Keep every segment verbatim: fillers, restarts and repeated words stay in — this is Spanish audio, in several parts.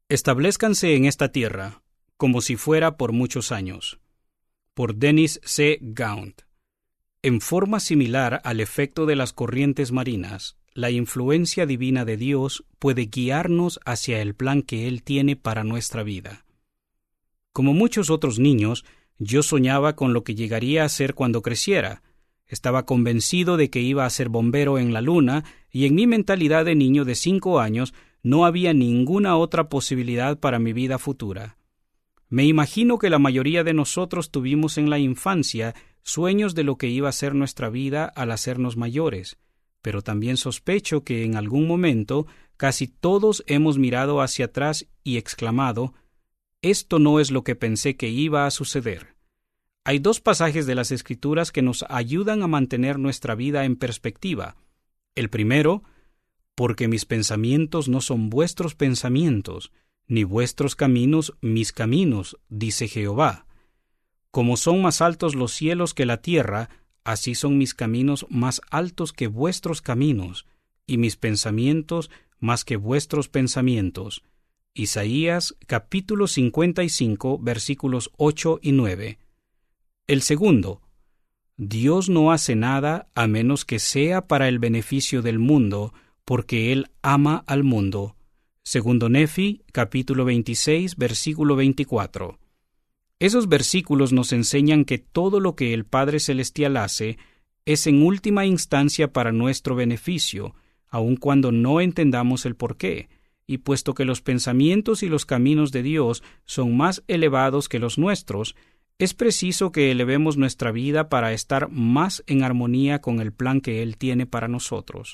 Establezcanse en esta tierra, como si fuera por muchos años. Por Dennis C. Gaunt. En forma similar al efecto de las corrientes marinas, la influencia divina de Dios puede guiarnos hacia el plan que Él tiene para nuestra vida. Como muchos otros niños, yo soñaba con lo que llegaría a ser cuando creciera. Estaba convencido de que iba a ser bombero en la luna, y en mi mentalidad de niño de cinco años no había ninguna otra posibilidad para mi vida futura. Me imagino que la mayoría de nosotros tuvimos en la infancia sueños de lo que iba a ser nuestra vida al hacernos mayores, pero también sospecho que en algún momento casi todos hemos mirado hacia atrás y exclamado: «Esto no es lo que pensé que iba a suceder». Hay dos pasajes de las Escrituras que nos ayudan a mantener nuestra vida en perspectiva. El primero: «Porque mis pensamientos no son vuestros pensamientos, ni vuestros caminos mis caminos, dice Jehová. Como son más altos los cielos que la tierra, así son mis caminos más altos que vuestros caminos, y mis pensamientos más que vuestros pensamientos». Isaías capítulo cincuenta y cinco, versículos ocho y nueve. El segundo: «Dios no hace nada a menos que sea para el beneficio del mundo, porque Él ama al mundo». Segundo Nefi, capítulo veintiséis, versículo veinticuatro. Esos versículos nos enseñan que todo lo que el Padre Celestial hace es en última instancia para nuestro beneficio, aun cuando no entendamos el porqué, y puesto que los pensamientos y los caminos de Dios son más elevados que los nuestros, es preciso que elevemos nuestra vida para estar más en armonía con el plan que Él tiene para nosotros.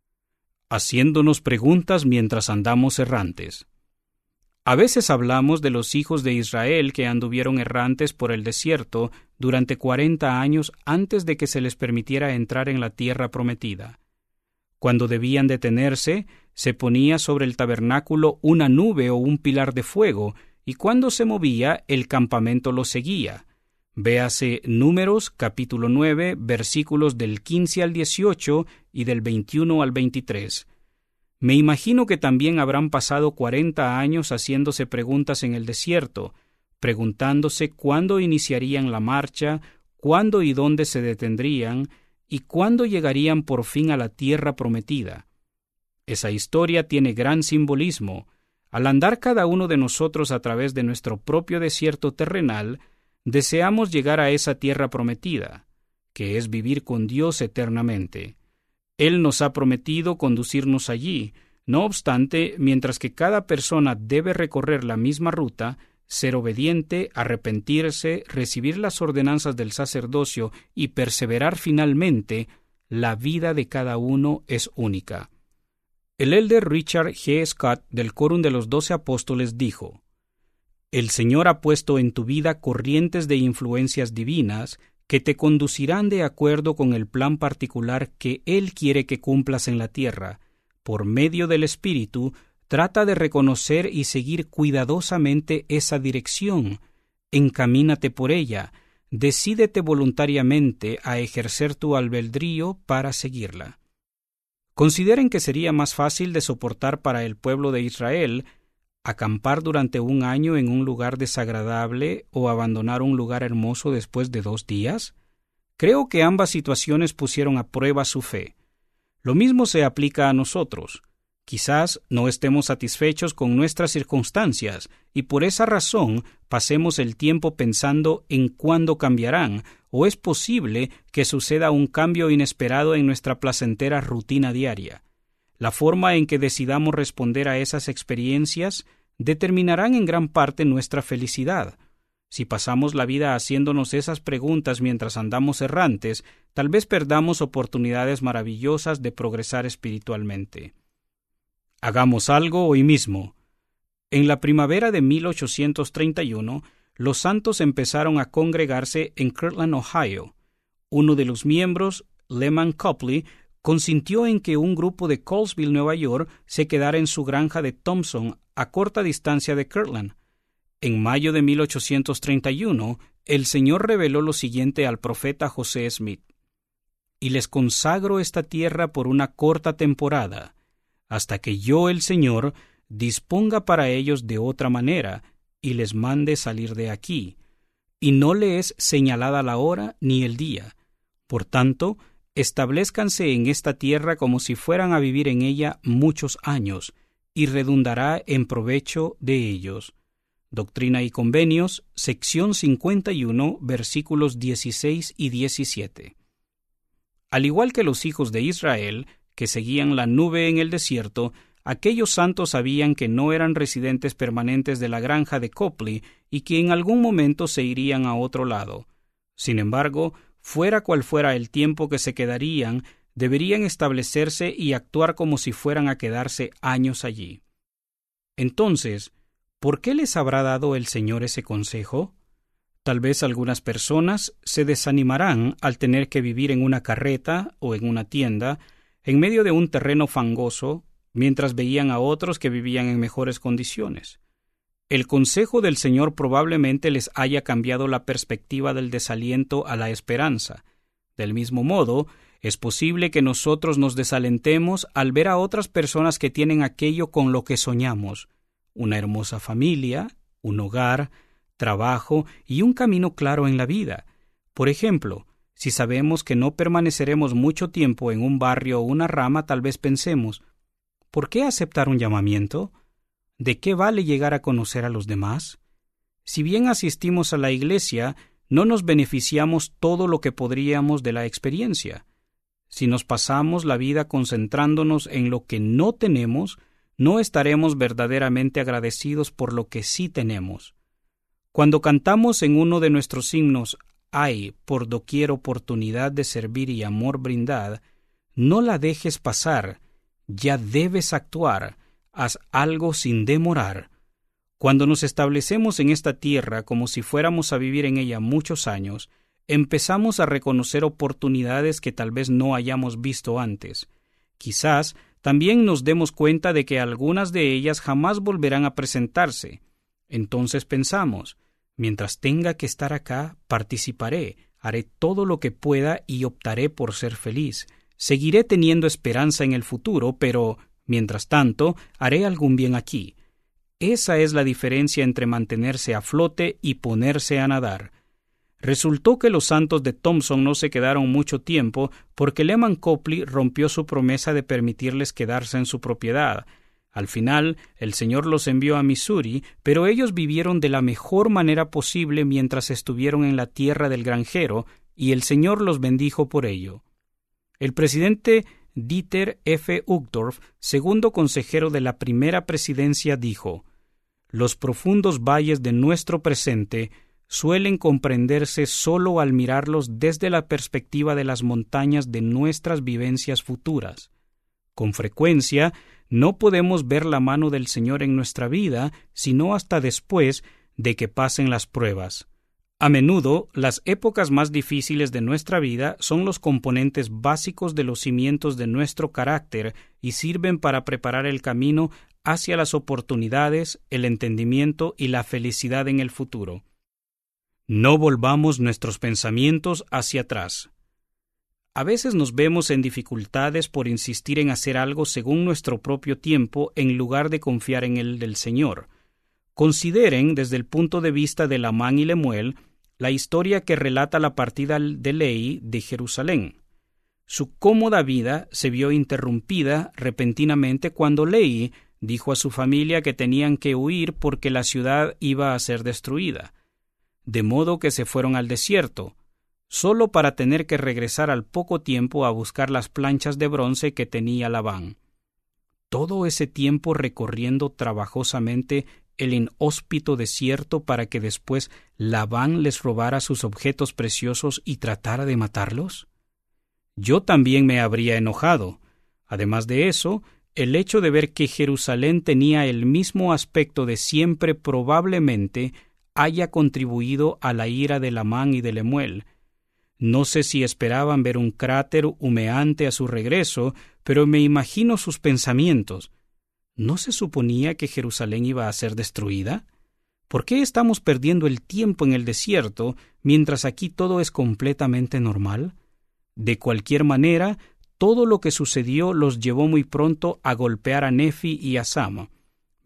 Haciéndonos preguntas mientras andamos errantes. A veces hablamos de los hijos de Israel que anduvieron errantes por el desierto durante cuarenta años antes de que se les permitiera entrar en la tierra prometida. Cuando debían detenerse, se ponía sobre el tabernáculo una nube o un pilar de fuego, y cuando se movía, el campamento lo seguía. Véase Números, capítulo nueve, versículos del quince al dieciocho y del veintiuno al veintitrés. Me imagino que también habrán pasado cuarenta años haciéndose preguntas en el desierto, preguntándose cuándo iniciarían la marcha, cuándo y dónde se detendrían, y cuándo llegarían por fin a la tierra prometida. Esa historia tiene gran simbolismo. Al andar cada uno de nosotros a través de nuestro propio desierto terrenal, deseamos llegar a esa tierra prometida, que es vivir con Dios eternamente. Él nos ha prometido conducirnos allí. No obstante, mientras que cada persona debe recorrer la misma ruta, ser obediente, arrepentirse, recibir las ordenanzas del sacerdocio y perseverar finalmente, la vida de cada uno es única. El elder Richard G. Scott del Quórum de los Doce Apóstoles dijo: «El Señor ha puesto en tu vida corrientes de influencias divinas que te conducirán de acuerdo con el plan particular que Él quiere que cumplas en la tierra. Por medio del Espíritu, trata de reconocer y seguir cuidadosamente esa dirección. Encamínate por ella. Decídete voluntariamente a ejercer tu albedrío para seguirla». Consideren que sería más fácil de soportar para el pueblo de Israel acampar durante un año en un lugar desagradable o abandonar un lugar hermoso después de dos días. Creo que ambas situaciones pusieron a prueba su fe. Lo mismo se aplica a nosotros. Quizás no estemos satisfechos con nuestras circunstancias y por esa razón pasemos el tiempo pensando en cuándo cambiarán, o es posible que suceda un cambio inesperado en nuestra placentera rutina diaria. La forma en que decidamos responder a esas experiencias determinarán en gran parte nuestra felicidad. Si pasamos la vida haciéndonos esas preguntas mientras andamos errantes, tal vez perdamos oportunidades maravillosas de progresar espiritualmente. Hagamos algo hoy mismo. En la primavera de mil ochocientos treinta y uno, los santos empezaron a congregarse en Kirtland, Ohio. Uno de los miembros, Lehman Copley, consintió en que un grupo de Colesville, Nueva York, se quedara en su granja de Thompson, a corta distancia de Kirtland. En mayo de mil ochocientos treinta y uno, el Señor reveló lo siguiente al profeta José Smith: «Y les consagro esta tierra por una corta temporada, hasta que yo, el Señor, disponga para ellos de otra manera, y les mande salir de aquí, y no le es señalada la hora ni el día. Por tanto, establezcanse en esta tierra como si fueran a vivir en ella muchos años, y redundará en provecho de ellos. Doctrina y Convenios, sección cincuenta y uno, versículos dieciséis y diecisiete. Al igual que los hijos de Israel, que seguían la nube en el desierto, aquellos santos sabían que no eran residentes permanentes de la granja de Copley y que en algún momento se irían a otro lado. Sin embargo, fuera cual fuera el tiempo que se quedarían, deberían establecerse y actuar como si fueran a quedarse años allí. Entonces, ¿por qué les habrá dado el Señor ese consejo? Tal vez algunas personas se desanimarán al tener que vivir en una carreta o en una tienda, en medio de un terreno fangoso, mientras veían a otros que vivían en mejores condiciones. El consejo del Señor probablemente les haya cambiado la perspectiva del desaliento a la esperanza. Del mismo modo, es posible que nosotros nos desalentemos al ver a otras personas que tienen aquello con lo que soñamos: una hermosa familia, un hogar, trabajo y un camino claro en la vida. Por ejemplo, si sabemos que no permaneceremos mucho tiempo en un barrio o una rama, tal vez pensemos: ¿por qué aceptar un llamamiento? ¿De qué vale llegar a conocer a los demás? Si bien asistimos a la iglesia, no nos beneficiamos todo lo que podríamos de la experiencia. Si nos pasamos la vida concentrándonos en lo que no tenemos, no estaremos verdaderamente agradecidos por lo que sí tenemos. Cuando cantamos en uno de nuestros himnos, «Hay por doquier oportunidad de servir y amor brindad», no la dejes pasar, ya debes actuar, haz algo sin demorar. Cuando nos establecemos en esta tierra como si fuéramos a vivir en ella muchos años, empezamos a reconocer oportunidades que tal vez no hayamos visto antes. Quizás también nos demos cuenta de que algunas de ellas jamás volverán a presentarse. Entonces pensamos: mientras tenga que estar acá, participaré, haré todo lo que pueda y optaré por ser feliz. Seguiré teniendo esperanza en el futuro, pero, mientras tanto, haré algún bien aquí. Esa es la diferencia entre mantenerse a flote y ponerse a nadar. Resultó que los santos de Thompson no se quedaron mucho tiempo porque Lehman Copley rompió su promesa de permitirles quedarse en su propiedad. Al final, el Señor los envió a Missouri, pero ellos vivieron de la mejor manera posible mientras estuvieron en la tierra del granjero, y el Señor los bendijo por ello. El presidente Dieter F. Uchtdorf, segundo consejero de la primera presidencia, dijo: «Los profundos valles de nuestro presente suelen comprenderse solo al mirarlos desde la perspectiva de las montañas de nuestras vivencias futuras. Con frecuencia, no podemos ver la mano del Señor en nuestra vida sino hasta después de que pasen las pruebas. A menudo, las épocas más difíciles de nuestra vida son los componentes básicos de los cimientos de nuestro carácter y sirven para preparar el camino hacia las oportunidades, el entendimiento y la felicidad en el futuro. No volvamos nuestros pensamientos hacia atrás. A veces nos vemos en dificultades por insistir en hacer algo según nuestro propio tiempo en lugar de confiar en el del Señor. Consideren, desde el punto de vista de Lamán y Lemuel, la historia que relata la partida de Lehi de Jerusalén. Su cómoda vida se vio interrumpida repentinamente cuando Lehi dijo a su familia que tenían que huir porque la ciudad iba a ser destruida. De modo que se fueron al desierto, solo para tener que regresar al poco tiempo a buscar las planchas de bronce que tenía Labán. Todo ese tiempo recorriendo trabajosamente el inhóspito desierto para que después Labán les robara sus objetos preciosos y tratara de matarlos. Yo también me habría enojado. Además de eso, el hecho de ver que Jerusalén tenía el mismo aspecto de siempre probablemente haya contribuido a la ira de Lamán y de Lemuel. No sé si esperaban ver un cráter humeante a su regreso, pero me imagino sus pensamientos. ¿No se suponía que Jerusalén iba a ser destruida? ¿Por qué estamos perdiendo el tiempo en el desierto mientras aquí todo es completamente normal? De cualquier manera, todo lo que sucedió los llevó muy pronto a golpear a Nefi y a Sama.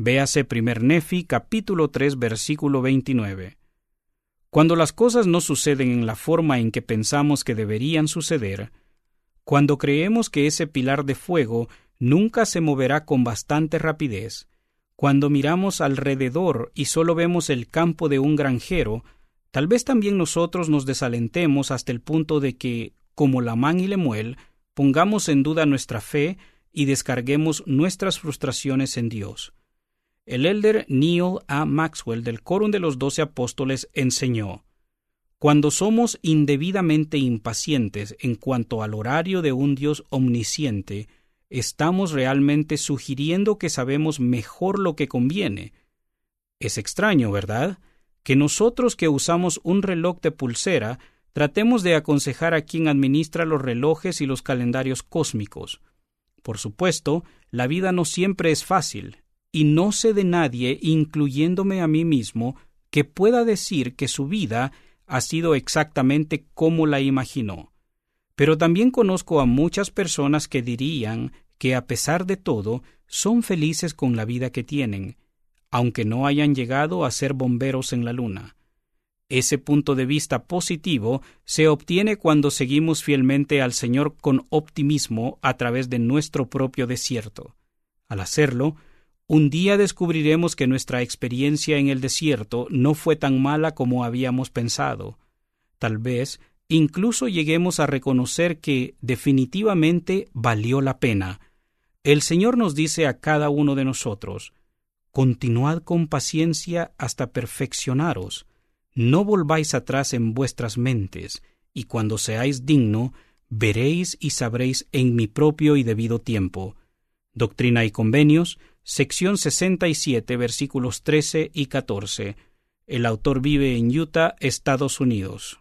Véase primer Nefi, capítulo tres, versículo veintinueve. Cuando las cosas no suceden en la forma en que pensamos que deberían suceder, cuando creemos que ese pilar de fuego nunca se moverá con bastante rapidez, cuando miramos alrededor y solo vemos el campo de un granjero, tal vez también nosotros nos desalentemos hasta el punto de que, como Lamán y Lemuel, pongamos en duda nuestra fe y descarguemos nuestras frustraciones en Dios. El elder Neil A. Maxwell del Quórum de los Doce Apóstoles enseñó: cuando somos indebidamente impacientes en cuanto al horario de un Dios omnisciente, estamos realmente sugiriendo que sabemos mejor lo que conviene. Es extraño, ¿verdad?, que nosotros que usamos un reloj de pulsera tratemos de aconsejar a quien administra los relojes y los calendarios cósmicos. Por supuesto, la vida no siempre es fácil, y no sé de nadie, incluyéndome a mí mismo, que pueda decir que su vida ha sido exactamente como la imaginó. Pero también conozco a muchas personas que dirían que a pesar de todo son felices con la vida que tienen, aunque no hayan llegado a ser bomberos en la luna. Ese punto de vista positivo se obtiene cuando seguimos fielmente al Señor con optimismo a través de nuestro propio desierto. Al hacerlo, un día descubriremos que nuestra experiencia en el desierto no fue tan mala como habíamos pensado. Tal vez incluso lleguemos a reconocer que definitivamente valió la pena. El Señor nos dice a cada uno de nosotros: continuad con paciencia hasta perfeccionaros, no volváis atrás en vuestras mentes, y cuando seáis digno, veréis y sabréis en mi propio y debido tiempo. Doctrina y Convenios, sección sesenta y siete, versículos trece y catorce. El autor vive en Utah, Estados Unidos.